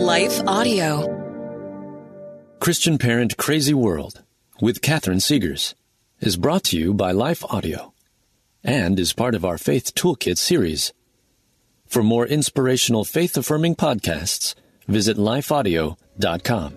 Life Audio. Christian Parent Crazy World with Catherine Segars is brought to you by Life Audio and is part of our Faith Toolkit series. For more inspirational faith-affirming podcasts, visit lifeaudio.com.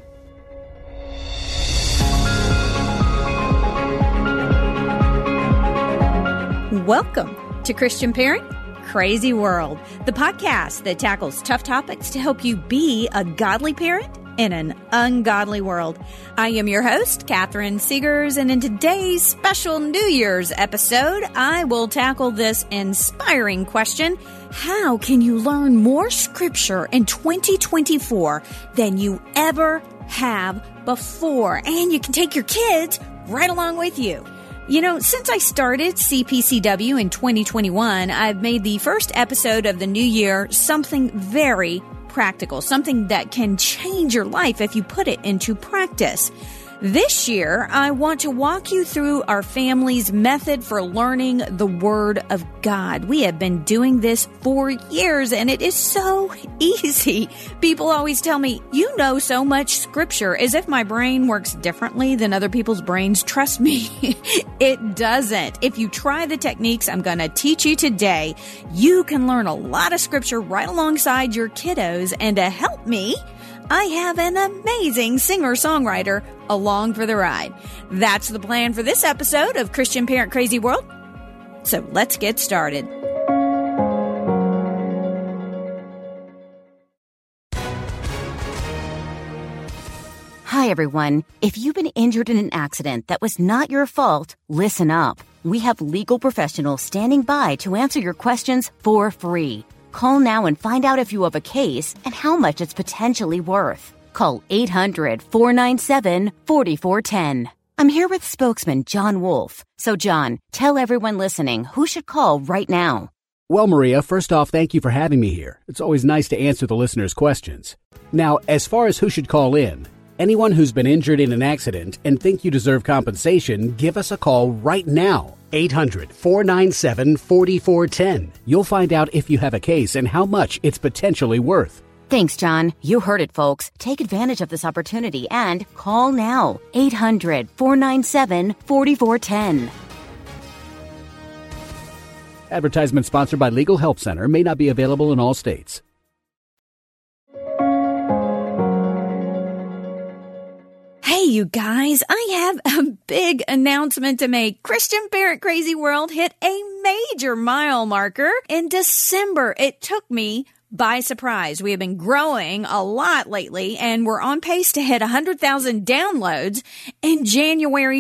Welcome to Christian Parent Crazy World, the podcast that tackles tough topics to help you be a godly parent in an ungodly world. I am your host, Catherine Segars, and in today's special New Year's episode, I will tackle this inspiring question: how can you learn more scripture in 2024 than you ever have before? And you can take your kids right along with you. You know, since I started CPCW in 2021, I've made the first episode of the new year something very practical, something that can change your life if you put it into practice. This year, I want to walk you through our family's method for learning the Word of God. We have been doing this for years, and it is so easy. People always tell me, you know so much Scripture, as if my brain works differently than other people's brains. Trust me, it doesn't. If you try the techniques I'm going to teach you today, you can learn a lot of Scripture right alongside your kiddos. And to help me, I have an amazing singer-songwriter along for the ride. That's the plan for this episode of Christian Parent Crazy World. So let's get started. Hi, everyone. If you've been injured in an accident that was not your fault, listen up. We have legal professionals standing by to answer your questions for free. Call now and find out if you have a case and how much it's potentially worth. Call 800-497-4410. I'm here with spokesman John Wolf. So, John, tell everyone listening who should call right now. Well, Maria, first off, thank you for having me here. It's always nice to answer the listeners' questions. Now, as far as who should call in, anyone who's been injured in an accident and think you deserve compensation, give us a call right now. 800-497-4410. You'll find out if you have a case and how much it's potentially worth. Thanks, John. You heard it, folks. Take advantage of this opportunity and call now. 800-497-4410. Advertisement sponsored by Legal Help Center. May not be available in all states. Hey, you guys, I have a big announcement to make. Christian Parent Crazy World hit a major mile marker in December. It took me by surprise. We have been growing a lot lately, and we're on pace to hit 100,000 downloads in January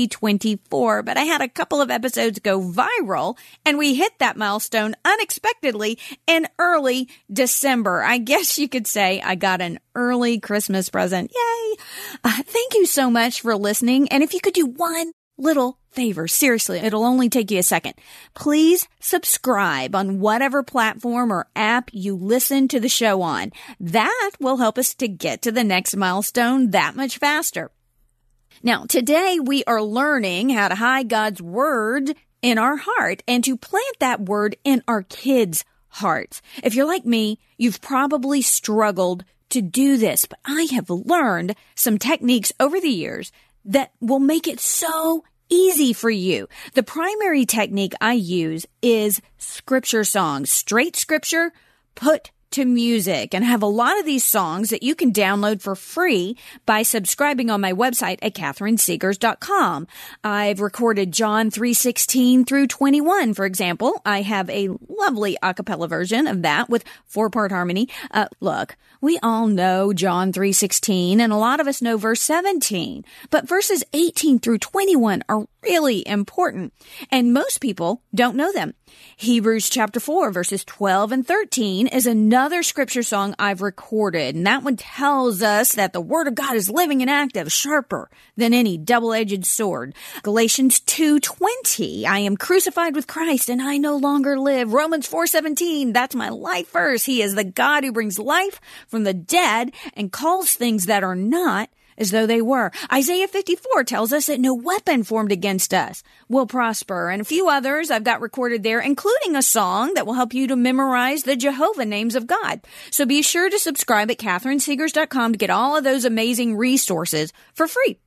2024. But I had a couple of episodes go viral, and we hit that milestone unexpectedly in early December. I guess you could say I got an early Christmas present. Yay! Thank you so much for listening. And if you could do one little favor, seriously, it'll only take you a second. Please subscribe on whatever platform or app you listen to the show on. That will help us to get to the next milestone that much faster. Now, today we are learning how to hide God's Word in our heart and to plant that Word in our kids' hearts. If you're like me, you've probably struggled to do this, but I have learned some techniques over the years that will make it so easy for you. The primary technique I use is scripture songs, straight scripture put to music, and I have a lot of these songs that you can download for free by subscribing on my website at catherinesegars.com. I've recorded John 3:16 through 21, for example. I have a lovely a cappella version of that with 4-part harmony. Look, we all know John 3:16, and a lot of us know verse 17, but verses 18 through 21 are really important, and most people don't know them. Hebrews chapter 4, verses 12 and 13 is another scripture song I've recorded, and that one tells us that the Word of God is living and active, sharper than any double-edged sword. Galatians 2:20, I am crucified with Christ, and I no longer live. Romans 4:17, that's my life verse. He is the God who brings life from the dead and calls things that are not as though they were. Isaiah 54 tells us that no weapon formed against us will prosper. And a few others I've got recorded there, including a song that will help you to memorize the Jehovah names of God. So be sure to subscribe at CatherineSegars.com to get all of those amazing resources for free.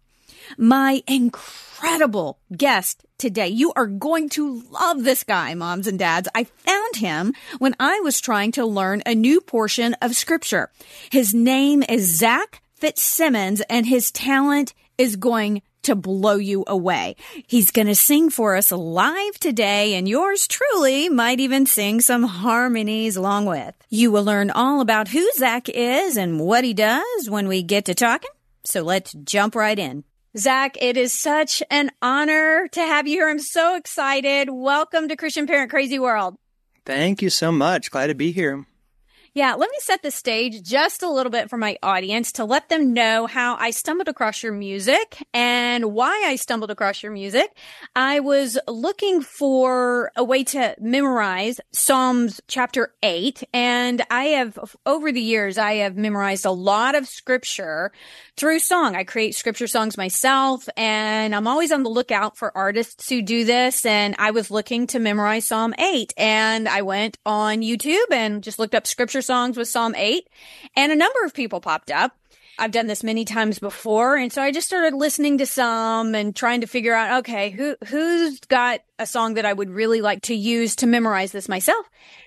My incredible guest today. You are going to love this guy, moms and dads. I found him when I was trying to learn a new portion of Scripture. His name is Zach Fitzsimmons, and his talent is going to blow you away. He's going to sing for us live today, and yours truly might even sing some harmonies along with. You will learn all about who Zach is and what he does when we get to talking. So let's jump right in. Zach, it is such an honor to have you here. I'm so excited. Welcome to Christian Parent Crazy World. Thank you so much. Glad to be here. Yeah, let me set the stage just a little bit for my audience to let them know how I stumbled across your music and why I stumbled across your music. I was looking for a way to memorize Psalms chapter 8, and over the years, I have memorized a lot of scripture through song. I create scripture songs myself, and I'm always on the lookout for artists who do this, and I was looking to memorize Psalm 8, and I went on YouTube and just looked up scripture songs with Psalm 8, and a number of people popped up. I've done this many times before, and so I just started listening to some and trying to figure out, okay, who's got a song that I would really like to use to memorize this myself?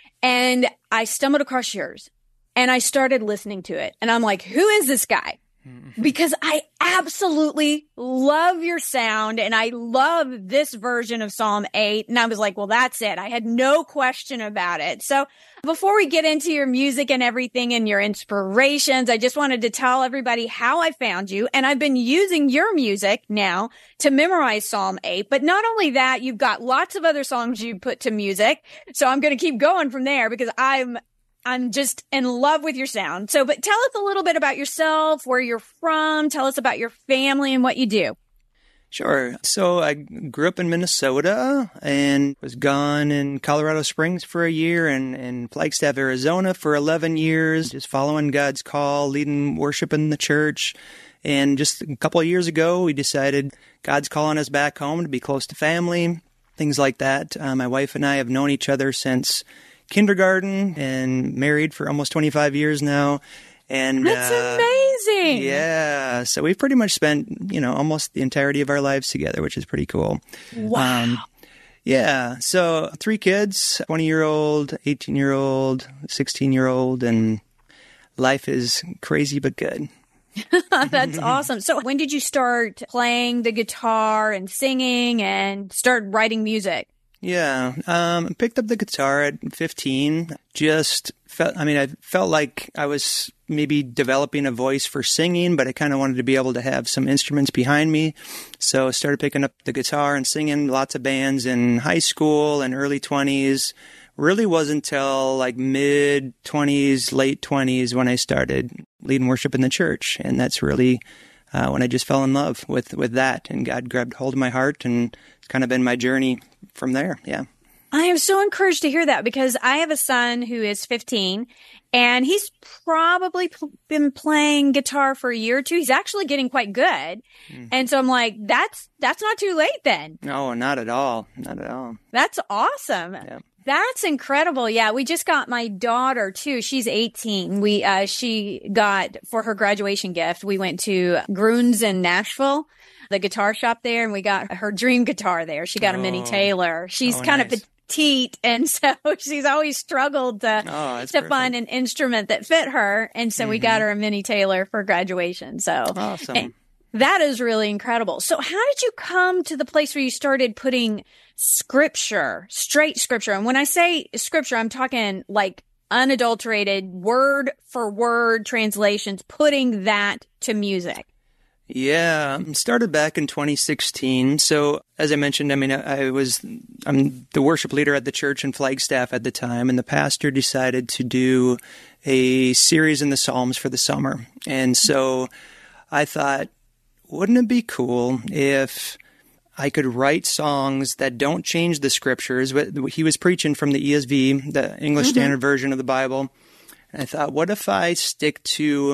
And I stumbled across yours, and I started listening to it, and I'm like, who is this guy? Because I absolutely love your sound, and I love this version of Psalm 8. And I was like, well, that's it. I had no question about it. So before we get into your music and everything and your inspirations, I just wanted to tell everybody how I found you. And I've been using your music now to memorize Psalm 8. But not only that, you've got lots of other songs you put to music. So I'm going to keep going from there because I'm just in love with your sound. But tell us a little bit about yourself, where you're from. Tell us about your family and what you do. Sure. So I grew up in Minnesota and was gone in Colorado Springs for a year and in Flagstaff, Arizona for 11 years, just following God's call, leading worship in the church. And just a couple of years ago, we decided God's calling us back home to be close to family, things like that. My wife and I have known each other since kindergarten and married for almost 25 years now. And that's amazing. Yeah. So we've pretty much spent, almost the entirety of our lives together, which is pretty cool. Wow. Yeah. So 3 kids, 20-year-old, 18-year-old, 16-year-old, and life is crazy but good. That's awesome. So when did you start playing the guitar and singing and start writing music? Yeah, picked up the guitar at 15. I felt like I was maybe developing a voice for singing, but I kind of wanted to be able to have some instruments behind me. So I started picking up the guitar and singing lots of bands in high school and early 20s. Really wasn't until like mid-20s, late 20s when I started leading worship in the church. And that's really when I just fell in love with that, and God grabbed hold of my heart, and it's kind of been my journey from there. Yeah. I am so encouraged to hear that because I have a son who is 15 and he's probably been playing guitar for a year or two. He's actually getting quite good. And so I'm like, that's not too late then. No, not at all. Not at all. That's awesome. Yeah. That's incredible. Yeah, we just got my daughter too. She's 18. She got, for her graduation gift, we went to Grunes in Nashville, the guitar shop there, and we got her dream guitar there. She got a Mini Taylor. She's kind of petite, and so she's always struggled to find an instrument that fit her. And so we got her a Mini Taylor for graduation. So awesome. That is really incredible. So how did you come to the place where you started putting scripture, straight scripture? And when I say scripture, I'm talking like unadulterated, word for word translations, putting that to music. Yeah, started back in 2016. So as I mentioned, I'm the worship leader at the church in Flagstaff at the time, and the pastor decided to do a series in the Psalms for the summer. And so I thought, wouldn't it be cool if I could write songs that don't change the scriptures? He was preaching from the ESV, the English Standard Version of the Bible. And I thought, what if I stick to,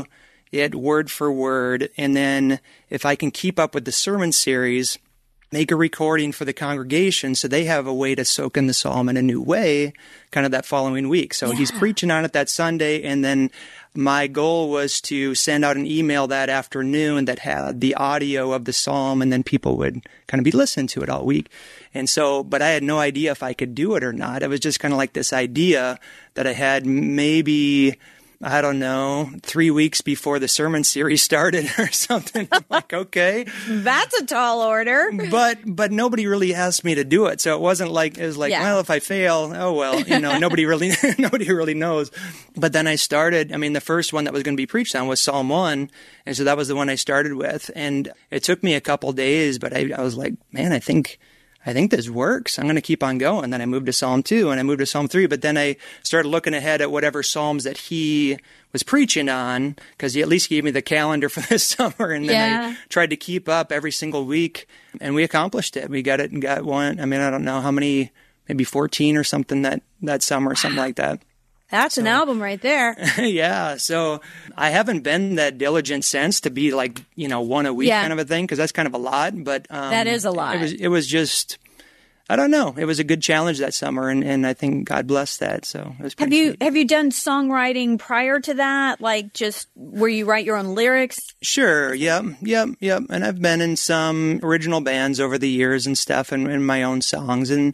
it word for word. And then if I can keep up with the sermon series, make a recording for the congregation so they have a way to soak in the psalm in a new way, kind of that following week. So he's preaching on it that Sunday, and then my goal was to send out an email that afternoon that had the audio of the psalm, and then people would kind of be listening to it all week. And so, but I had no idea if I could do it or not. It was just kind of like this idea that I had maybe, I don't know, 3 weeks before the sermon series started or something. I'm like, okay. That's a tall order. But nobody really asked me to do it. So it wasn't like, it was like, well, if I fail, oh, well, nobody really knows. But then I started, the first one that was going to be preached on was Psalm 1. And so that was the one I started with. And it took me a couple days, but I was like, man, I think this works. I'm going to keep on going. Then I moved to Psalm 2 and I moved to Psalm 3. But then I started looking ahead at whatever Psalms that he was preaching on, because he at least gave me the calendar for this summer. And then I tried to keep up every single week, and we accomplished it. We got it and got one. I don't know how many, maybe 14 or something that summer, something like that. That's an album right there. Yeah. So I haven't been that diligent since to be like, one a week kind of a thing, because that's kind of a lot. But that is a lot. It was just, I don't know. It was a good challenge that summer, and I think God blessed that. So it was pretty sweet. Have you done songwriting prior to that? Like just where you write your own lyrics? Sure. Yep. And I've been in some original bands over the years and stuff, and my own songs, and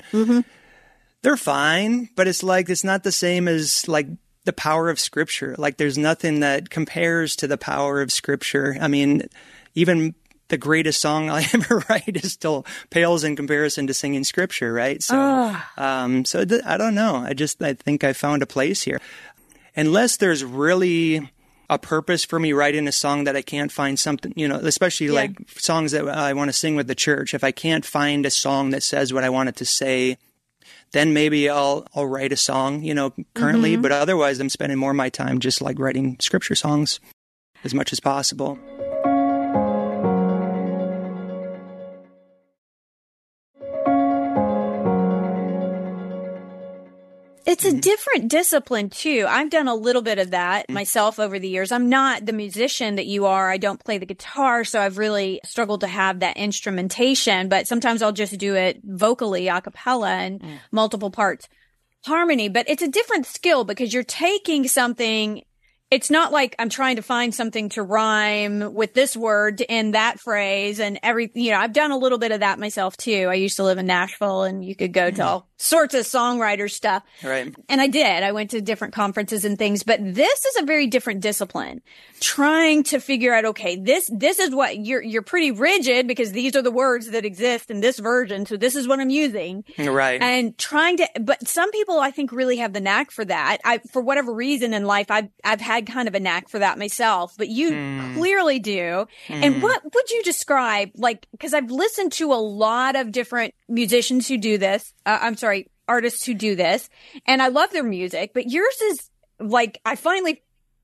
they're fine, but it's not the same as like the power of Scripture. Like there's nothing that compares to the power of Scripture. Even the greatest song I ever write is still pales in comparison to singing Scripture, right? So, I don't know. I think I found a place here. Unless there's really a purpose for me writing a song that I can't find something, especially like songs that I want to sing with the church. If I can't find a song that says what I want it to say, then maybe I'll write a song, currently. But otherwise, I'm spending more of my time just like writing Scripture songs as much as possible. It's a different discipline, too. I've done a little bit of that myself over the years. I'm not the musician that you are. I don't play the guitar, so I've really struggled to have that instrumentation. But sometimes I'll just do it vocally, a cappella, and multiple parts harmony. But it's a different skill because you're taking something. It's not like I'm trying to find something to rhyme with this word in that phrase and I've done a little bit of that myself too. I used to live in Nashville, and you could go to all sorts of songwriter stuff. Right. And I did. I went to different conferences and things, but this is a very different discipline. Trying to figure out, okay, this is what you're pretty rigid because these are the words that exist in this version. So this is what I'm using. Right. And but some people I think really have the knack for that. For whatever reason in life, I've had kind of a knack for that myself, but you clearly do. And what would you describe, because I've listened to a lot of different musicians who do this. Artists who do this, and I love their music, but yours is like, I finally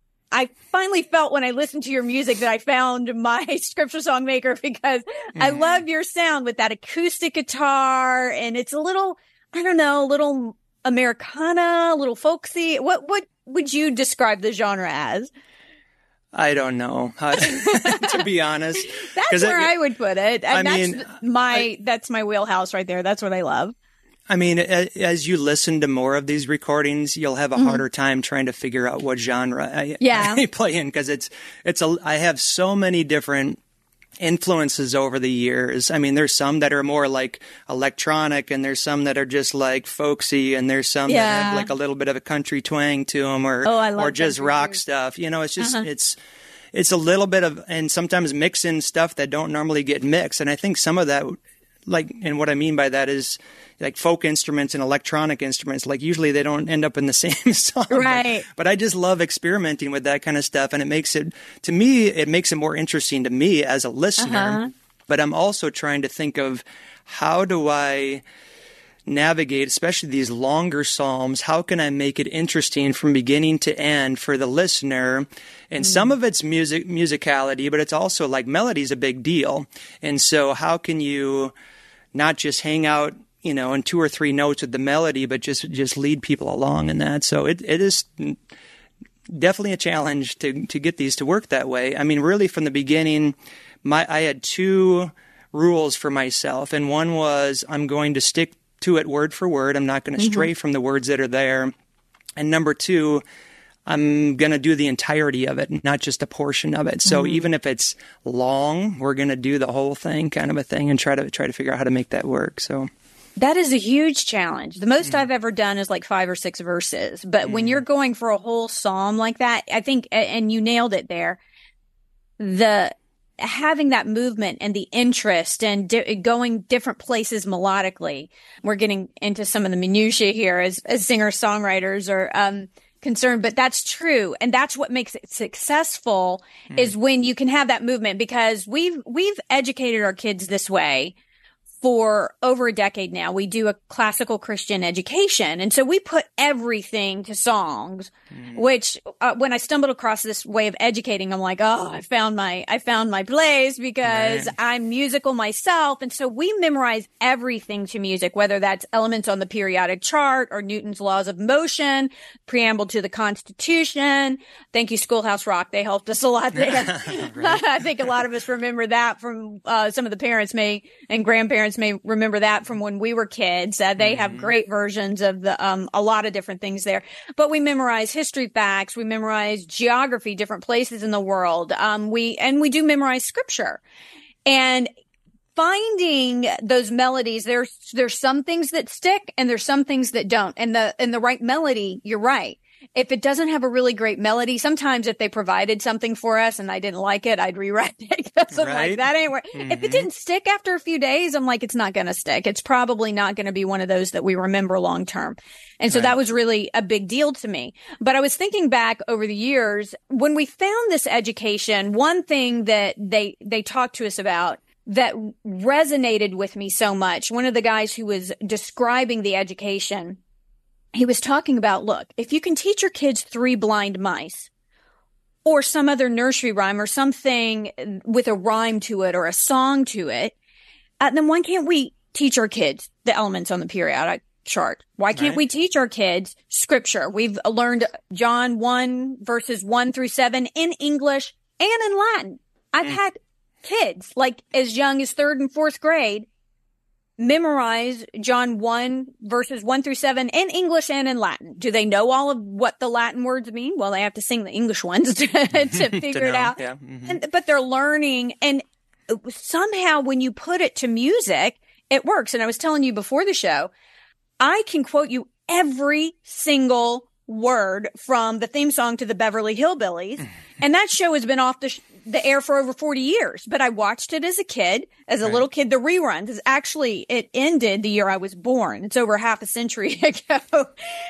felt when I listened to your music that I found my Scripture song maker, because I love your sound with that acoustic guitar, and it's a little, I don't know, a little Americana, a little folksy. What would you describe the genre as? I don't know, to be honest. That's where I would put it. And that's my wheelhouse right there. That's what I love. As you listen to more of these recordings, you'll have a harder time trying to figure out what genre I play in, because I have so many different influences over the years. There's some that are more like electronic, and there's some that are just like folksy, and there's some that have like a little bit of a country twang to them, or just rock stuff. It's just it's a little bit of, and sometimes mixing stuff that don't normally get mixed. And I think some of that, and what I mean by that is like folk instruments and electronic instruments, like usually they don't end up in the same song. Right. But I just love experimenting with that kind of stuff. And it makes it more interesting to me as a listener. But I'm also trying to think of, how do I navigate, especially these longer psalms? How can I make it interesting from beginning to end for the listener? And some of it's musicality, but it's also like melody is a big deal. And so how can you not just hang out, in 2 or 3 notes with the melody, but just lead people along in that? So it is definitely a challenge to get these to work that way. I mean, really from the beginning, I had two rules for myself, and one was I'm going to stick to it word for word. I'm not going to stray from the words that are there. And number two, I'm going to do the entirety of it, not just a portion of it. So even if it's long, we're going to do the whole thing, kind of a thing, and try to figure out how to make that work. So that is a huge challenge. The most I've ever done is like 5 or 6 verses. But when you're going for a whole psalm like that, I think, and you nailed it there, having that movement and the interest and going different places melodically. We're getting into some of the minutiae here as singer-songwriters are concerned, but that's true. And that's what makes it successful is when you can have that movement, because we've educated our kids this way for over a decade now. We do a classical Christian education. And so we put everything to songs, which when I stumbled across this way of educating, I'm like, oh, I found my place because I'm musical myself. And so we memorize everything to music, whether that's elements on the periodic chart or Newton's laws of motion, preamble to the Constitution. Thank you, Schoolhouse Rock. They helped us a lot there. I think a lot of us remember that from some of the parents and grandparents may remember that from when we were kids. They have great versions of a lot of different things there. But we memorize history facts. We memorize geography, different places in the world. We do memorize scripture. And finding those melodies, there's some things that stick and there's some things that don't. And the right melody, you're right. If it doesn't have a really great melody, sometimes if they provided something for us and I didn't like it, I'd rewrite it because I'm like, that ain't work. If it didn't stick after a few days, I'm like, it's not going to stick. It's probably not going to be one of those that we remember long term. And so that was really a big deal to me. But I was thinking back over the years, when we found this education, one thing that they talked to us about that resonated with me so much, one of the guys who was describing the education, he was talking about, look, if you can teach your kids 3 blind mice or some other nursery rhyme or something with a rhyme to it or a song to it, then why can't we teach our kids the elements on the periodic chart? Why can't we teach our kids scripture? We've learned John 1 verses 1 through 7 in English and in Latin. I've had kids like as young as 3rd and 4th grade memorize John 1 verses 1 through 7 in English and in Latin. Do they know all of what the Latin words mean? Well, they have to sing the English ones to figure it out. Yeah. But they're learning. And somehow when you put it to music, it works. And I was telling you before the show, I can quote you every single word from the theme song to the Beverly Hillbillies. And that show has been off the air for over 40 years. But I watched it as a kid, as a little kid. The reruns is actually, it ended the year I was born. It's over half a century ago.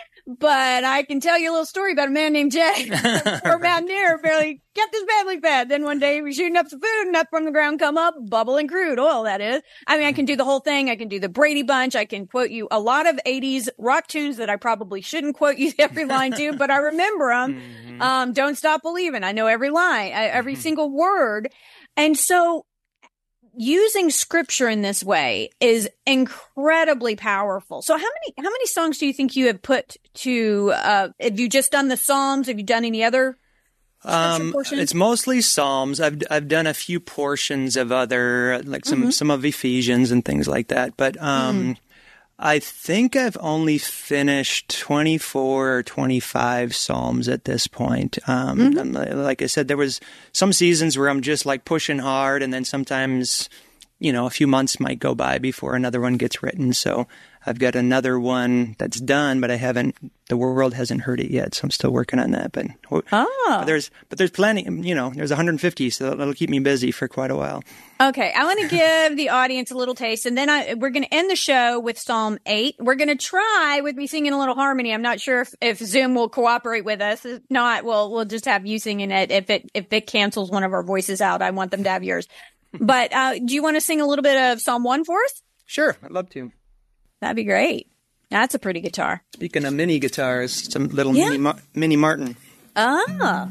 But I can tell you a little story about a man named Jay. Poor mountaineer barely kept his family fed. Then one day he was shooting up some food and up from the ground come up bubbling crude oil, that is. I mean, I can do the whole thing. I can do the Brady Bunch. I can quote you a lot of 80s rock tunes that I probably shouldn't quote you every line to, but I remember them. Don't Stop Believing. I know every line, every single word. And so using scripture in this way is incredibly powerful. So how many songs do you think you have put to, have you just done the Psalms? Have you done any other scripture portions? It's mostly Psalms. I've done a few portions of other, like some of Ephesians and things like that. But, I think I've only finished 24 or 25 Psalms at this point. Like I said, there was some seasons where I'm just like pushing hard, and then sometimes, a few months might go by before another one gets written. So I've got another one that's done, but the world hasn't heard it yet. So I'm still working on that. But there's plenty, there's 150, so that'll keep me busy for quite a while. Okay. I want to give the audience a little taste, and then we're going to end the show with Psalm 8. We're going to try with me singing a little harmony. I'm not sure if Zoom will cooperate with us. If not, we'll just have you singing it. If it cancels one of our voices out, I want them to have yours. But do you want to sing a little bit of Psalm 1 for us? Sure. I'd love to. That'd be great. That's a pretty guitar. Speaking of mini guitars, some little mini Martin. Ah.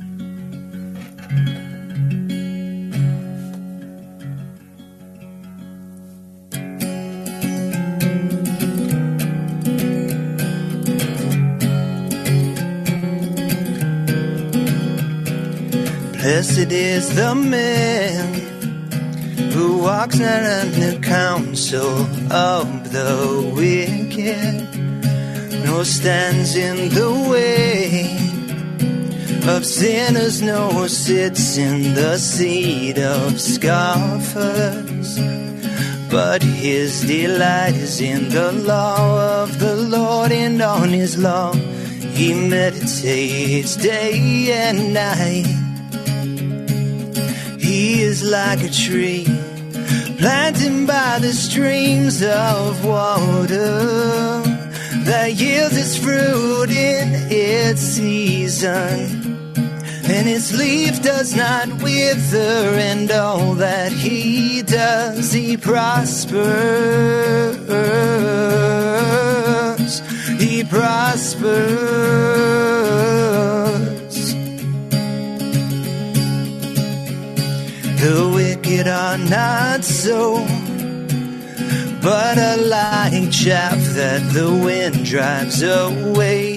Blessed is the man who walks not in the counsel of the wicked, nor stands in the way of sinners, nor sits in the seat of scoffers. But his delight is in the law of the Lord, and on his law he meditates day and night. He is like a tree planted by the streams of water, that yields its fruit in its season, and its leaf does not wither, and all that he does, he prospers. He prospers. The wicked are not so, but are like chaff that the wind drives away.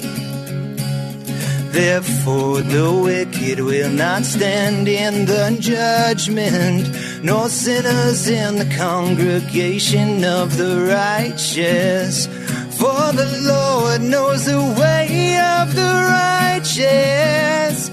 Therefore the wicked will not stand in the judgment, nor sinners in the congregation of the righteous. For the Lord knows the way of the righteous,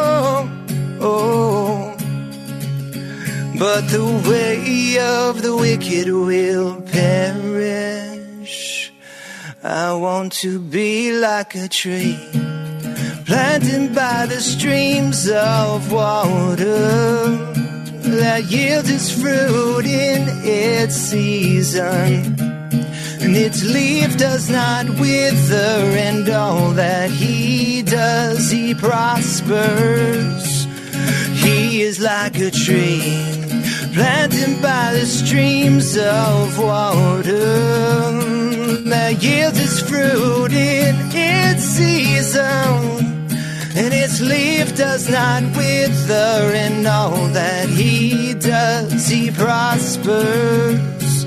but the way of the wicked will perish. I want to be like a tree planted by the streams of water, that yields its fruit in its season, and its leaf does not wither, and all that he does, he prospers. He is like a tree planted by the streams of water, that yields its fruit in its season, and its leaf does not wither, and all that he does, he prospers.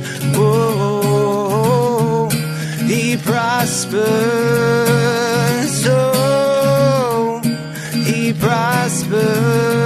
Oh, he prospers. Oh, he prospers.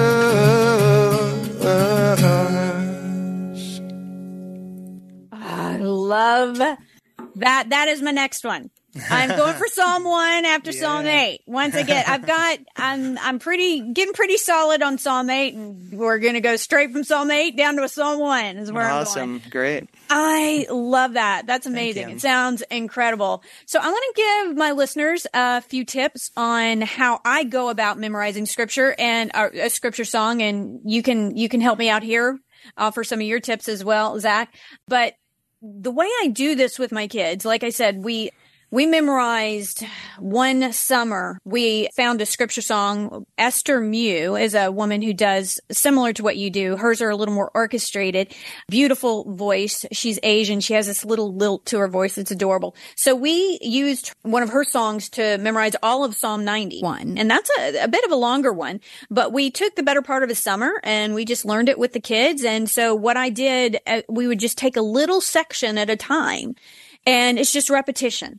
I love that. That is my next one. I'm going for Psalm 1 after Psalm 8. Once again, I'm getting pretty solid on Psalm 8, and we're going to go straight from Psalm 8 down to a Psalm 1 is where I'm going. Awesome. Great. I love that. That's amazing. It sounds incredible. So I want to give my listeners a few tips on how I go about memorizing scripture and a scripture song, and you can help me out here for some of your tips as well, Zach. But the way I do this with my kids, like I said, we memorized one summer. We found a scripture song. Esther Mew is a woman who does similar to what you do. Hers are a little more orchestrated, beautiful voice. She's Asian. She has this little lilt to her voice. It's adorable. So we used one of her songs to memorize all of Psalm 91. And that's a bit of a longer one, but we took the better part of a summer and we just learned it with the kids. And so what I did, we would just take a little section at a time. And it's just repetition.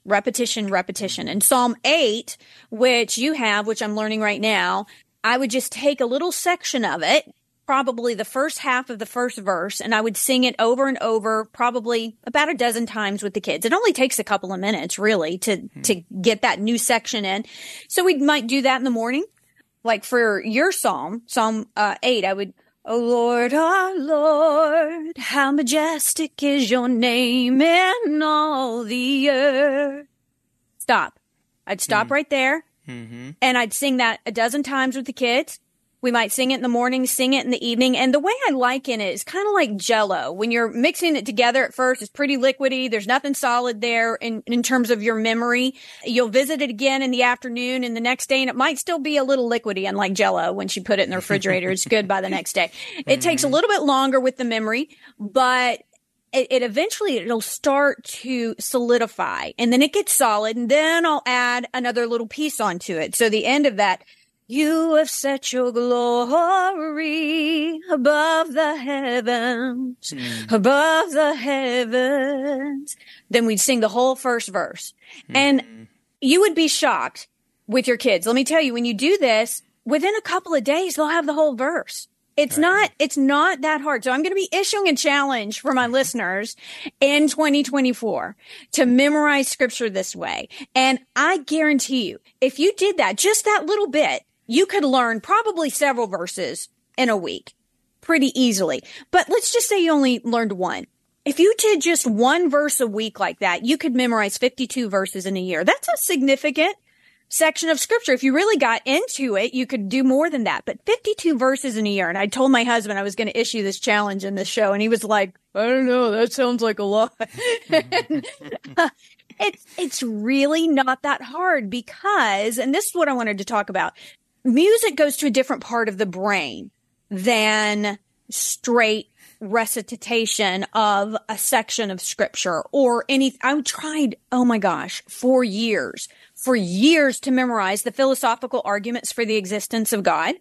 And Psalm 8, which you have, which I'm learning right now, I would just take a little section of it, probably the first half of the first verse, and I would sing it over and over, probably about a dozen times with the kids. It only takes a couple of minutes, really, to get that new section in. So we might do that in the morning. Like for your Psalm 8, I would, O Lord, our Lord, how majestic is your name in all the earth. Stop. I'd stop right there, and I'd sing that a dozen times with the kids. We might sing it in the morning, sing it in the evening. And the way I liken it is kind of like Jell-O. When you're mixing it together at first, it's pretty liquidy. There's nothing solid there in terms of your memory. You'll visit it again in the afternoon and the next day, and it might still be a little liquidy, unlike Jell-O. When she put it in the refrigerator, it's good by the next day. It takes a little bit longer with the memory, but it eventually it'll start to solidify, and then it gets solid, and then I'll add another little piece onto it. So the end of that, you have set your glory above the heavens, above the heavens. Then we'd sing the whole first verse. And you would be shocked with your kids. Let me tell you, when you do this, within a couple of days, they'll have the whole verse. It's not that hard. So I'm going to be issuing a challenge for my listeners in 2024 to memorize scripture this way. And I guarantee you, if you did that, just that little bit, you could learn probably several verses in a week pretty easily. But let's just say you only learned one. If you did just one verse a week like that, you could memorize 52 verses in a year. That's a significant section of scripture. If you really got into it, you could do more than that. But 52 verses in a year. And I told my husband I was going to issue this challenge in this show. And he was like, I don't know. That sounds like a lot. It's really not that hard because, and this is what I wanted to talk about, music goes to a different part of the brain than straight recitation of a section of scripture or any. I tried, oh my gosh, for years to memorize the philosophical arguments for the existence of God.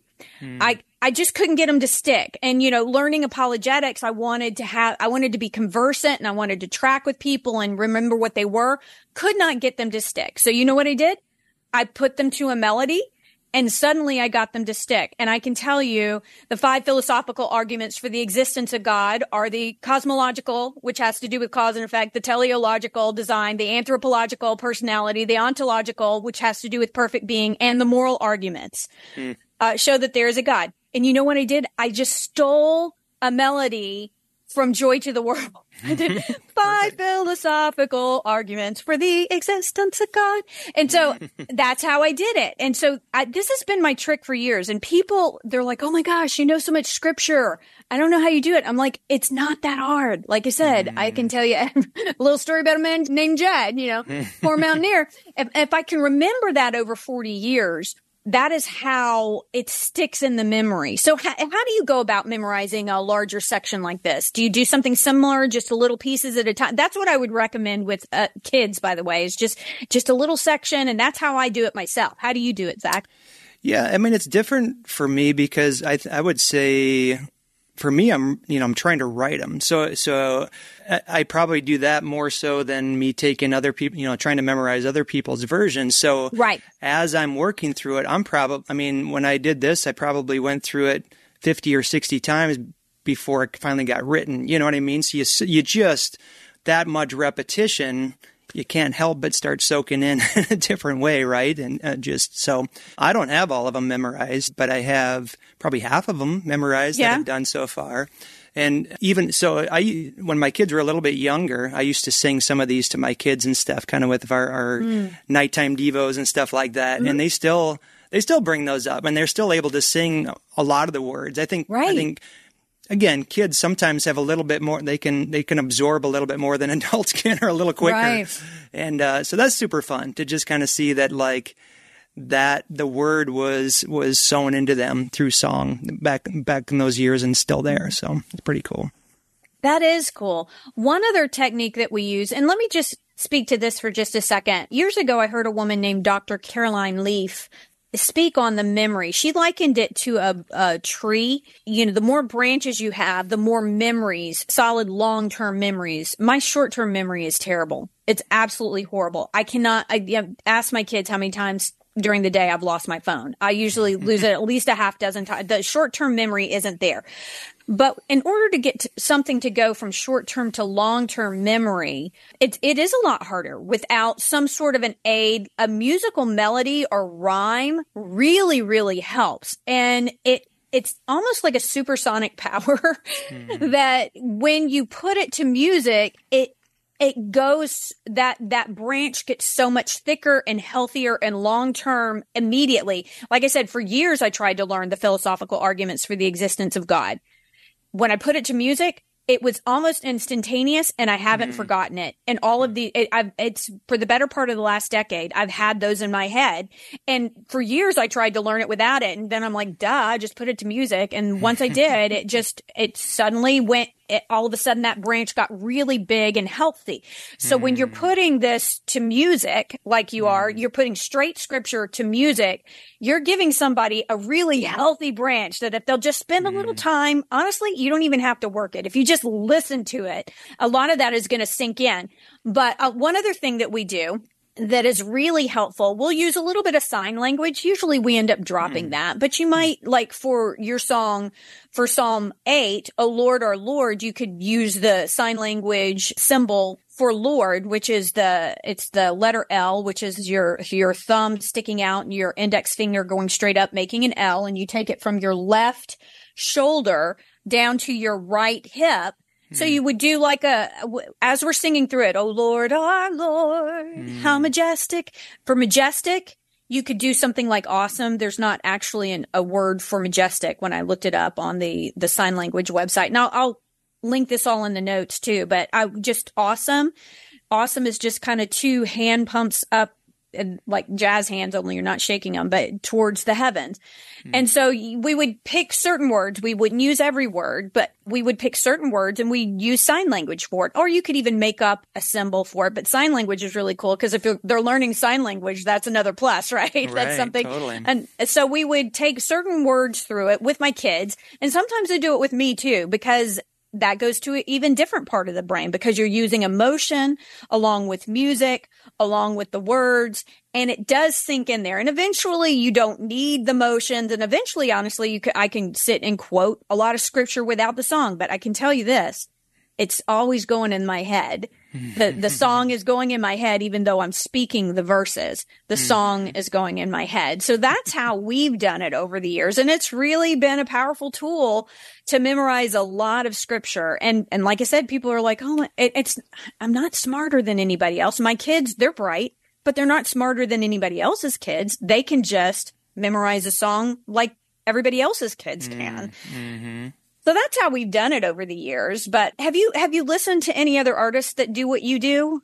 I just couldn't get them to stick. And, learning apologetics, I wanted to be conversant and I wanted to track with people and remember what they were. Could not get them to stick. So you know what I did? I put them to a melody. And suddenly I got them to stick. And I can tell you the 5 philosophical arguments for the existence of God are the cosmological, which has to do with cause and effect, the teleological design, the anthropological personality, the ontological, which has to do with perfect being, and the moral arguments show that there is a God. And you know what I did? I just stole a melody from Joy to the World. I did 5 philosophical arguments for the existence of God. And so that's how I did it. And so this has been my trick for years. And people, they're like, oh my gosh, you know so much scripture. I don't know how you do it. I'm like, it's not that hard. Like I said, I can tell you a little story about a man named Jed, poor mountaineer. If I can remember that over 40 years, that is how it sticks in the memory. So how do you go about memorizing a larger section like this? Do you do something similar, just a little pieces at a time? That's what I would recommend with kids, by the way, is just a little section. And that's how I do it myself. How do you do it, Zach? Yeah, I mean, it's different for me because I would say for me, I'm trying to write them. So I probably do that more so than me taking other people, trying to memorize other people's versions. So right. As I'm working through it, when I did this, I probably went through it 50 or 60 times before it finally got written. You know what I mean? So you just, that much repetition, you can't help but start soaking in a different way, right? And so I don't have all of them memorized, but I have probably half of them memorized that I've done so far. And even so, when my kids were a little bit younger, I used to sing some of these to my kids and stuff, kind of with our nighttime devos and stuff like that. And they still bring those up, and they're still able to sing a lot of the words. I think again, kids sometimes have a little bit more. They can absorb a little bit more than adults can, or a little quicker. Right. And so that's super fun to just kind of see that, like, that the word was sewn into them through song back in those years and still there. So it's pretty cool. That is cool. One other technique that we use, and let me just speak to this for just a second. Years ago, I heard a woman named Dr. Caroline Leaf speak on the memory. She likened it to a tree. The more branches you have, the more memories, solid long-term memories. My short-term memory is terrible. It's absolutely horrible. I ask my kids how many times during the day I've lost my phone. I usually lose it at least a half dozen times. The short-term memory isn't there. But in order to get something to go from short-term to long-term memory, it is a lot harder without some sort of an aid. A musical melody or rhyme really, really helps. And it's almost like a supersonic power that when you put it to music, it goes, that branch gets so much thicker and healthier and long-term immediately. Like I said, for years, I tried to learn the philosophical arguments for the existence of God. When I put it to music, it was almost instantaneous, and I haven't forgotten it. And all of it's for the better part of the last decade, I've had those in my head. And for years, I tried to learn it without it. And then I'm like, duh, I just put it to music. And once I did, it suddenly went, all of a sudden that branch got really big and healthy. So when you're putting this to music, like you're putting straight scripture to music, you're giving somebody a really healthy branch that if they'll just spend a little time, honestly, you don't even have to work it. If you just listen to it, a lot of that is going to sink in. But one other thing that we do that is really helpful. We'll use a little bit of sign language. Usually we end up dropping that, but you might, like for your song, for Psalm 8, O Lord, our Lord, you could use the sign language symbol for Lord, which is it's the letter L, which is your thumb sticking out and your index finger going straight up, making an L, and you take it from your left shoulder down to your right hip. So you would do like as we're singing through it, oh Lord, our Lord, how majestic. For majestic, you could do something like awesome. There's not actually a word for majestic when I looked it up on the sign language website. Now I'll link this all in the notes too, but awesome. Awesome is just kind of two hand pumps up, and like jazz hands, only you're not shaking them, but towards the heavens. And so we would pick certain words. We wouldn't use every word, but we would pick certain words and we'd use sign language for it. Or you could even make up a symbol for it. But sign language is really cool because if they're learning sign language, that's another plus, right? That's something. Totally. And so we would take certain words through it with my kids. And sometimes they do it with me too, because that goes to an even different part of the brain because you're using emotion along with music, along with the words, and it does sink in there. And eventually you don't need the motions. And eventually, honestly, I can sit and quote a lot of scripture without the song, but I can tell you this, it's always going in my head. The song is going in my head, even though I'm speaking the verses. The song is going in my head. So that's how we've done it over the years. And it's really been a powerful tool to memorize a lot of scripture. And like I said, people are like, oh, I'm not smarter than anybody else. My kids, they're bright, but they're not smarter than anybody else's kids. They can just memorize a song like everybody else's kids can. So that's how we've done it over the years. But have you listened to any other artists that do what you do?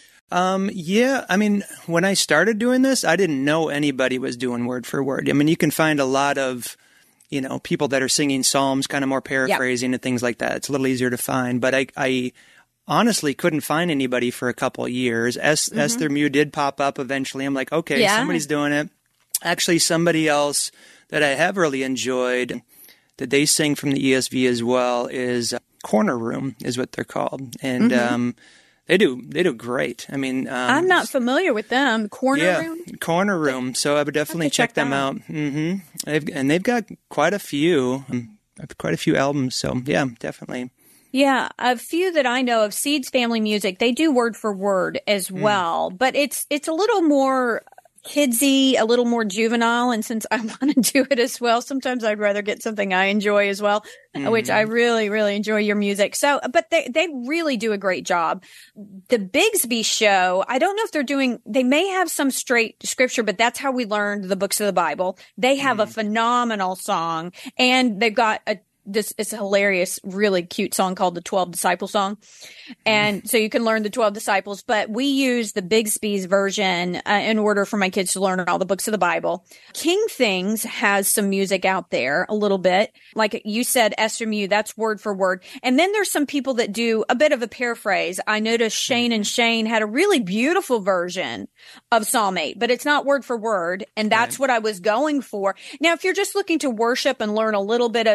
Yeah. I mean, when I started doing this, I didn't know anybody was doing word for word. I mean, you can find a lot of, people that are singing psalms, kind of more paraphrasing and things like that. It's a little easier to find. But I honestly couldn't find anybody for a couple of years. Esther Mew did pop up eventually. I'm like, okay, somebody's doing it. Actually, somebody else that I have really enjoyed that they sing from the ESV as well is Corner Room is what they're called. And they do great. I mean, I'm not familiar with them. Corner Room? Corner Room. So I would definitely check them out. And they've got quite a few albums. So yeah, definitely. Yeah, a few that I know of, Seeds Family Music, they do word for word as well, but it's a little more kidsy, a little more juvenile. And since I want to do it as well, sometimes I'd rather get something I enjoy as well, which I really, really enjoy your music. So, but they really do a great job. The Bigsby Show, I don't know if they may have some straight scripture, but that's how we learned the books of the Bible. They have a phenomenal song, and they've got it's a hilarious, really cute song called the 12 Disciple Song. And so you can learn the 12 Disciples, but we use the Bigsby's version in order for my kids to learn all the books of the Bible. King Things has some music out there a little bit. Like you said, Esther Mew, that's word for word. And then there's some people that do a bit of a paraphrase. I noticed Shane and Shane had a really beautiful version of Psalm 8, but it's not word for word. And that's what I was going for. Now, if you're just looking to worship and learn a little bit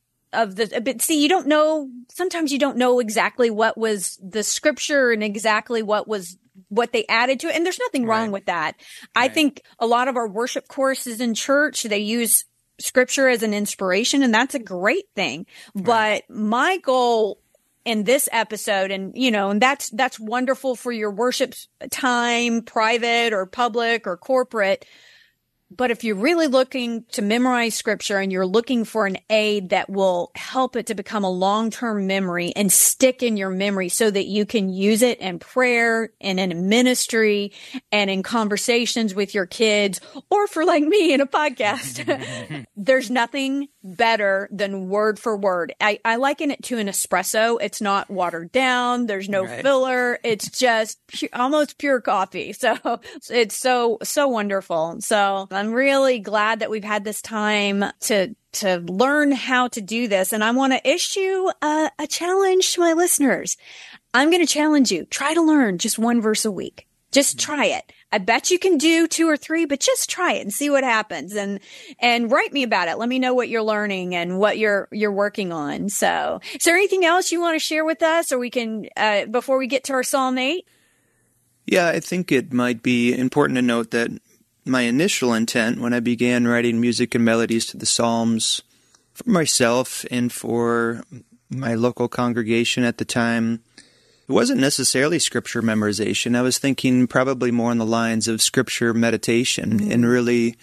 but see, you don't know, sometimes you don't know exactly what was the scripture and exactly what they added to it. And there's nothing wrong with that. I think a lot of our worship courses in church, they use scripture as an inspiration, and that's a great thing. But my goal in this episode, and that's wonderful for your worship time, private or public or corporate. But if you're really looking to memorize scripture and you're looking for an aid that will help it to become a long-term memory and stick in your memory so that you can use it in prayer and in ministry and in conversations with your kids, or for like me in a podcast, there's nothing better than word for word. I liken it to an espresso. It's not watered down. There's no filler. It's just almost pure coffee. So it's so wonderful. So I'm really glad that we've had this time to learn how to do this. And I want to issue a challenge to my listeners. I'm going to challenge you. Try to learn just one verse a week. Just try it. I bet you can do 2 or 3, but just try it and see what happens, and write me about it. Let me know what you're learning and what you're working on. So is there anything else you want to share with us, or we can, before we get to our Psalm 8? Yeah, I think it might be important to note that my initial intent when I began writing music and melodies to the Psalms for myself and for my local congregation at the time, it wasn't necessarily scripture memorization. I was thinking probably more on the lines of scripture meditation and really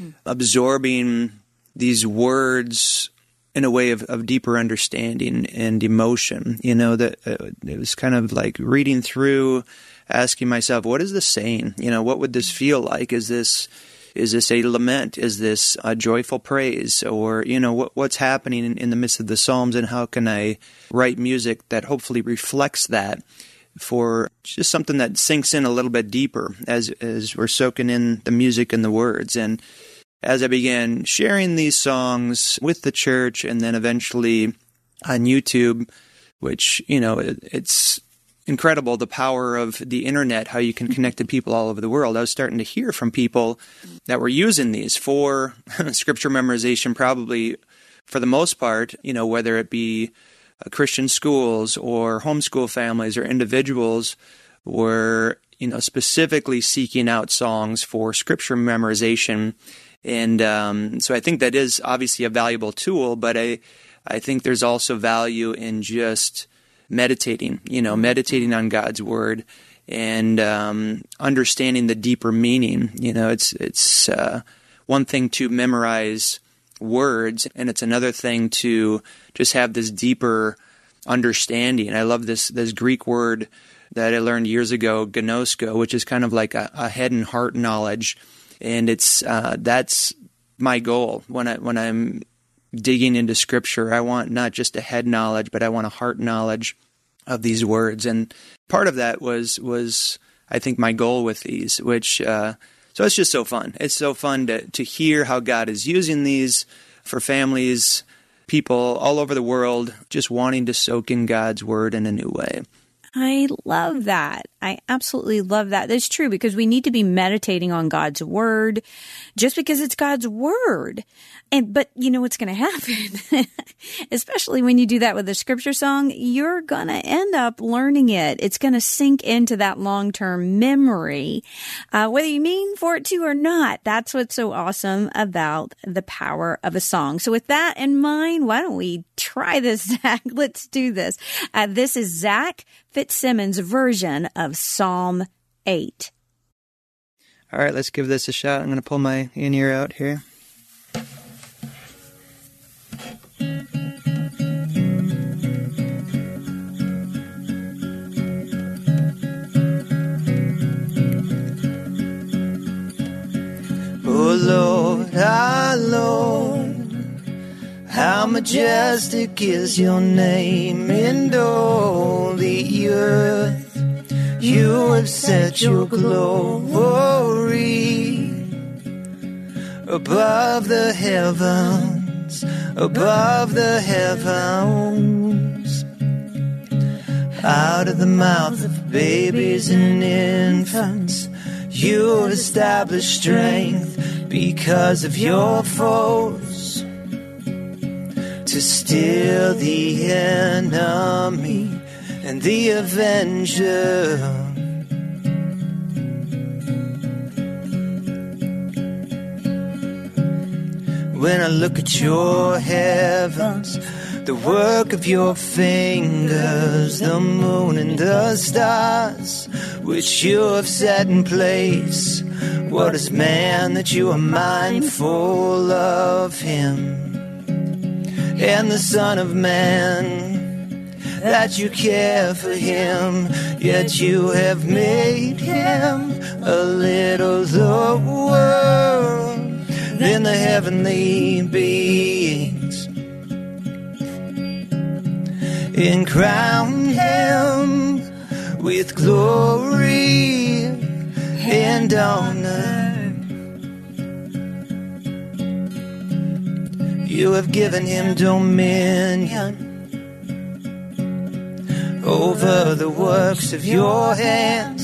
absorbing these words in a way of deeper understanding and emotion. You know, that it was kind of like reading through, asking myself, what is this saying? You know, what would this feel like? Is this a lament? Is this a joyful praise? Or, you know, what's happening in the midst of the Psalms, and how can I write music that hopefully reflects that for just something that sinks in a little bit deeper as we're soaking in the music and the words. And as I began sharing these songs with the church and then eventually on YouTube, which, you know, it's incredible, the power of the internet, how you can connect to people all over the world. I was starting to hear from people that were using these for scripture memorization, probably for the most part, you know, whether it be Christian schools or homeschool families or individuals were, you know, specifically seeking out songs for scripture memorization. And so I think that is obviously a valuable tool, but I think there's also value in just meditating on God's word and understanding the deeper meaning. You know, it's one thing to memorize words, and it's another thing to just have this deeper understanding. I love this Greek word that I learned years ago, gnosko, which is kind of like a head and heart knowledge. And it's that's my goal when I'm digging into Scripture. I want not just a head knowledge, but I want a heart knowledge of these words. And part of that was I think my goal with these, which so it's just so fun. It's so fun to hear how God is using these for families, people all over the world, just wanting to soak in God's word in a new way. I love that. I absolutely love that. That's true, because we need to be meditating on God's word just because it's God's word. But you know what's going to happen? Especially when you do that with a scripture song, you're going to end up learning it. It's going to sink into that long-term memory, whether you mean for it to or not. That's what's so awesome about the power of a song. So with that in mind, why don't we try this, Zach? Let's do this. This is Zach Fitzsimmons' version of Psalm 8. All right, let's give this a shot. I'm going to pull my in-ear out here. Oh Lord, our Lord, how majestic is your name in all the earth. You have set your glory above the heavens, above the heavens. Out of the mouth of babies and infants, you establish strength because of your foes, to still the enemy and the avenger. When I look at your heavens, the work of your fingers, the moon and the stars, which you have set in place, what is man that you are mindful of him? And the Son of Man, that you care for him, yet you have made him a little lower than the heavenly beings, and crown him with glory and honor. You have given him dominion over the works of your hands.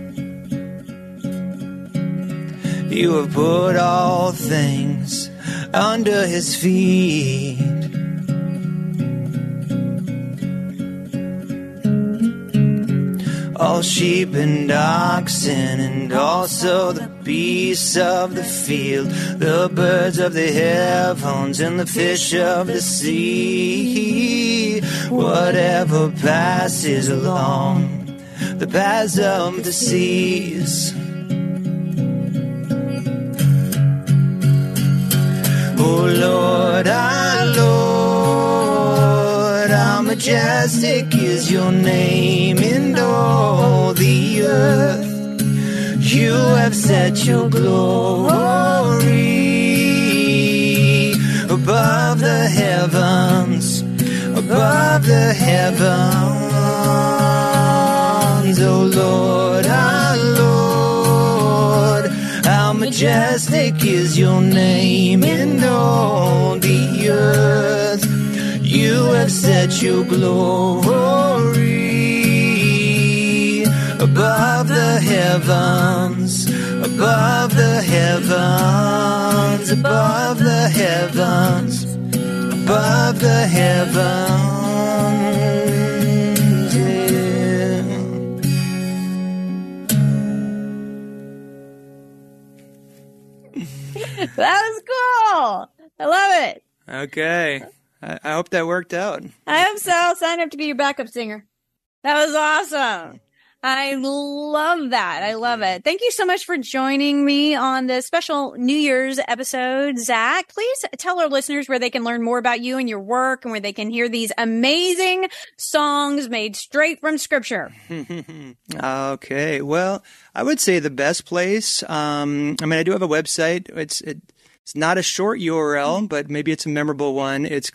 You have put all things under his feet. All cattle, sheep, and oxen, and also the beasts of the field, the birds of the heavens, and the fish of the sea. Whatever passes along the paths of the seas. Oh Lord, our Lord, how majestic is your name in all the earth. You have set your glory above the heavens, above the heavens. Oh Lord, our Lord, how majestic is your name in all the earth. You have set your glory above the heavens, above the heavens, above the heavens, above the heavens. Yeah. That was cool. I love it. Okay. I hope that worked out. I hope so. I'll sign up to be your backup singer. That was awesome. I love that. I love it. Thank you so much for joining me on this special New Year's episode. Zach, please tell our listeners where they can learn more about you and your work and where they can hear these amazing songs made straight from Scripture. Okay. Well, I would say the best place, I do have a website. It's not a short URL, but maybe it's a memorable one. It's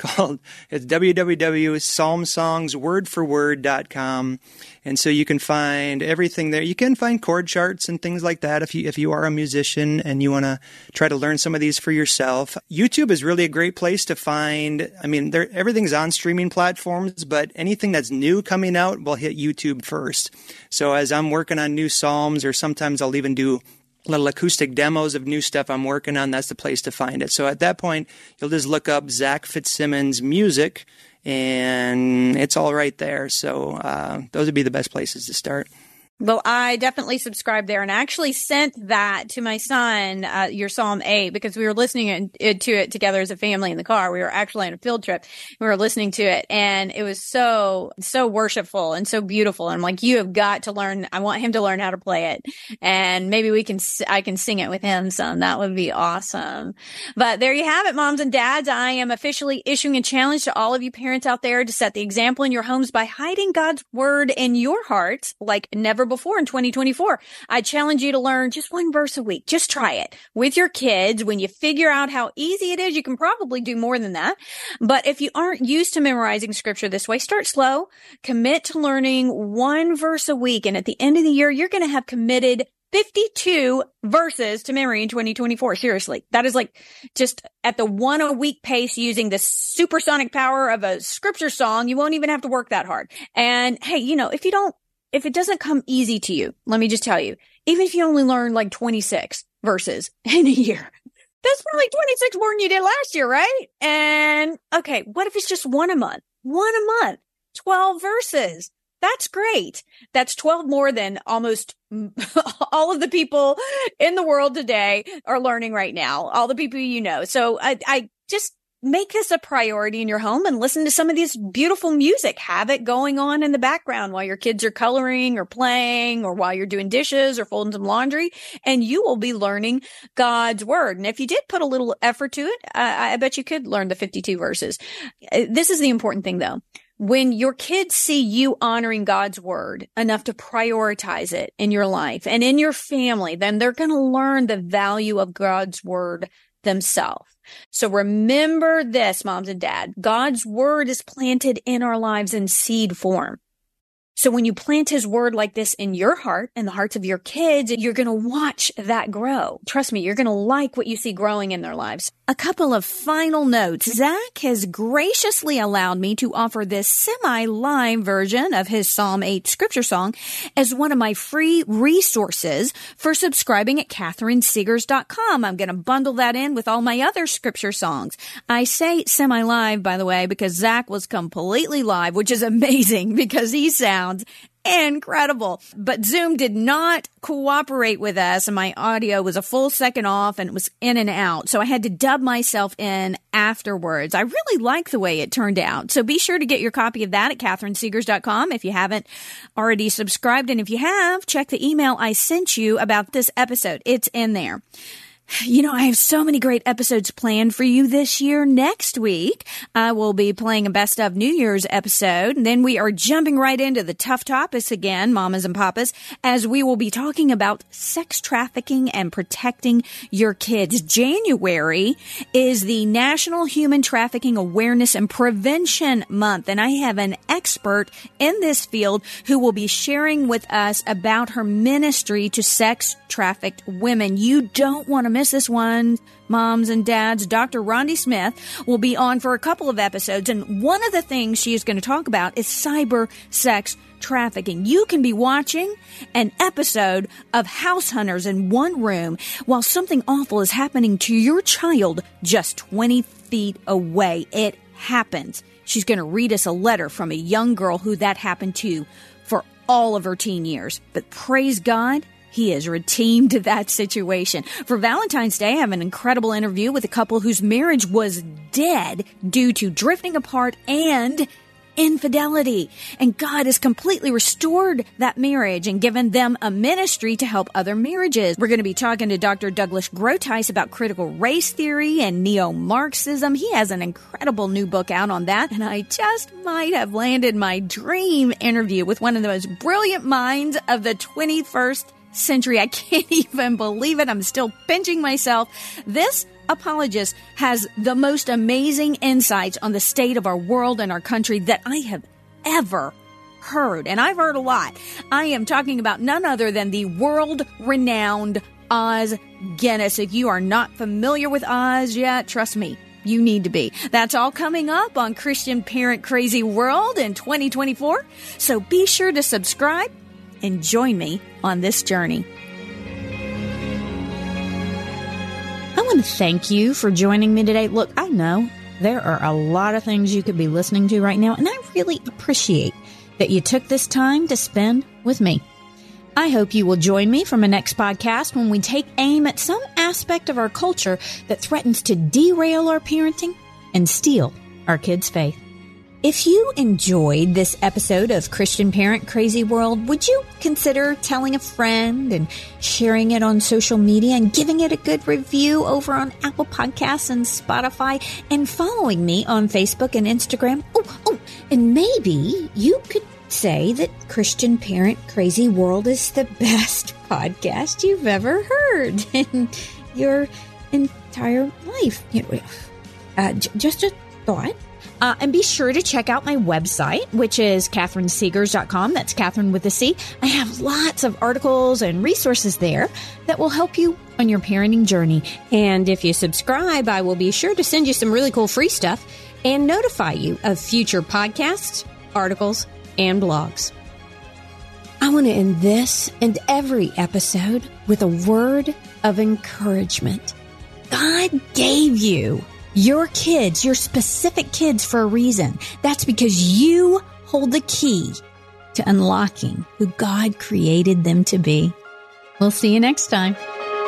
www.psalmsongswordforword.com. And so you can find everything there. You can find chord charts and things like that if you are a musician and you want to try to learn some of these for yourself. YouTube is really a great place to find. Everything's on streaming platforms, but anything that's new coming out will hit YouTube first. So as I'm working on new psalms, or sometimes I'll even do little acoustic demos of new stuff I'm working on, that's the place to find it. So at that point, you'll just look up Zach Fitzsimmons music, and it's all right there. So those would be the best places to start. Well, I definitely subscribed there and actually sent that to my son, your Psalm 8, because we were listening to it together as a family in the car. We were actually on a field trip. We were listening to it, and it was so worshipful and so beautiful. And I'm like, you have got to learn. I want him to learn how to play it, and maybe I can sing it with him some. That would be awesome. But there you have it, moms and dads. I am officially issuing a challenge to all of you parents out there to set the example in your homes by hiding God's word in your hearts like never before in 2024. I challenge you to learn just one verse a week. Just try it with your kids. When you figure out how easy it is, you can probably do more than that. But if you aren't used to memorizing scripture this way, start slow. Commit to learning one verse a week. And at the end of the year, you're going to have committed 52 verses to memory in 2024. Seriously. That is like just at the one a week pace using the supersonic power of a scripture song. You won't even have to work that hard. And hey, if it doesn't come easy to you, let me just tell you, even if you only learn like 26 verses in a year, that's probably 26 more than you did last year, right? And okay, what if it's just one a month, 12 verses? That's great. That's 12 more than almost all of the people in the world today are learning right now, all the people you know. So I just make this a priority in your home and listen to some of this beautiful music. Have it going on in the background while your kids are coloring or playing or while you're doing dishes or folding some laundry, and you will be learning God's word. And if you did put a little effort to it, I bet you could learn the 52 verses. This is the important thing, though. When your kids see you honoring God's word enough to prioritize it in your life and in your family, then they're going to learn the value of God's word themselves. So remember this, moms and dad, God's word is planted in our lives in seed form. So when you plant his word like this in your heart and the hearts of your kids, you're going to watch that grow. Trust me, you're going to like what you see growing in their lives. A couple of final notes. Zach has graciously allowed me to offer this semi-live version of his Psalm 8 scripture song as one of my free resources for subscribing at CatherineSeegers.com. I'm going to bundle that in with all my other scripture songs. I say semi-live, by the way, because Zach was completely live, which is amazing because he sounds sounds incredible. But Zoom did not cooperate with us, and my audio was a full second off and it was in and out. So I had to dub myself in afterwards. I really like the way it turned out. So be sure to get your copy of that at CatherineSegars.com if you haven't already subscribed. And if you have, check the email I sent you about this episode. It's in there. You know, I have so many great episodes planned for you this year. Next week, I will be playing a best of New Year's episode. And then we are jumping right into the tough topics again, mamas and papas, as we will be talking about sex trafficking and protecting your kids. January is the National Human Trafficking Awareness and Prevention Month. And I have an expert in this field who will be sharing with us about her ministry to sex trafficked women. You don't want to miss this one, moms and dads. Dr. Rondi Smith will be on for a couple of episodes, and one of the things she is going to talk about is cyber sex trafficking. You can be watching an episode of House Hunters in one room while something awful is happening to your child just 20 feet away. It happens. She's going to read us a letter from a young girl who that happened to for all of her teen years. But praise God, he is redeemed to that situation. For Valentine's Day, I have an incredible interview with a couple whose marriage was dead due to drifting apart and infidelity. And God has completely restored that marriage and given them a ministry to help other marriages. We're going to be talking to Dr. Douglas Groothuis about critical race theory and neo-Marxism. He has an incredible new book out on that. And I just might have landed my dream interview with one of the most brilliant minds of the 21st century. I can't even believe it. I'm still pinching myself. This apologist has the most amazing insights on the state of our world and our country that I have ever heard. And I've heard a lot. I am talking about none other than the world-renowned Os Guinness. If you are not familiar with Oz yet, trust me, you need to be. That's all coming up on Christian Parent Crazy World in 2024. So be sure to subscribe and join me on this journey. I want to thank you for joining me today. Look, I know there are a lot of things you could be listening to right now, and I really appreciate that you took this time to spend with me. I hope you will join me for my next podcast when we take aim at some aspect of our culture that threatens to derail our parenting and steal our kids' faith. If you enjoyed this episode of Christian Parent Crazy World, would you consider telling a friend and sharing it on social media and giving it a good review over on Apple Podcasts and Spotify and following me on Facebook and Instagram? Oh, and maybe you could say that Christian Parent Crazy World is the best podcast you've ever heard in your entire life. Just a thought. And be sure to check out my website, which is CatherineSegars.com. That's Catherine with a C. I have lots of articles and resources there that will help you on your parenting journey. And if you subscribe, I will be sure to send you some really cool free stuff and notify you of future podcasts, articles, and blogs. I want to end this and every episode with a word of encouragement. God gave you your kids, your specific kids, for a reason. That's because you hold the key to unlocking who God created them to be. We'll see you next time.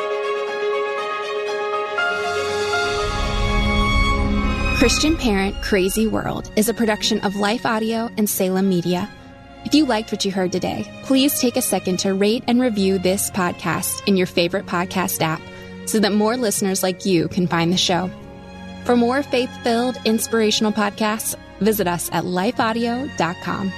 Christian Parent Crazy World is a production of Life Audio and Salem Media. If you liked what you heard today, please take a second to rate and review this podcast in your favorite podcast app so that more listeners like you can find the show. For more faith-filled, inspirational podcasts, visit us at lifeaudio.com.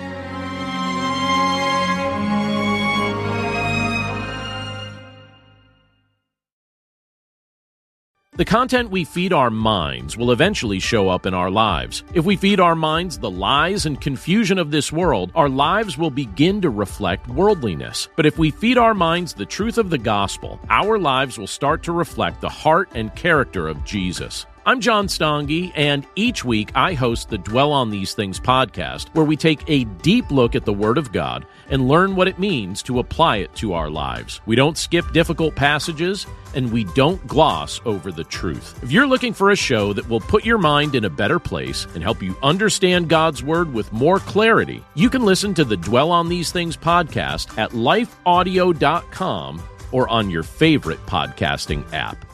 The content we feed our minds will eventually show up in our lives. If we feed our minds the lies and confusion of this world, our lives will begin to reflect worldliness. But if we feed our minds the truth of the gospel, our lives will start to reflect the heart and character of Jesus. I'm John Stange, and each week I host the Dwell on These Things podcast, where we take a deep look at the Word of God and learn what it means to apply it to our lives. We don't skip difficult passages, and we don't gloss over the truth. If you're looking for a show that will put your mind in a better place and help you understand God's Word with more clarity, you can listen to the Dwell on These Things podcast at lifeaudio.com or on your favorite podcasting app.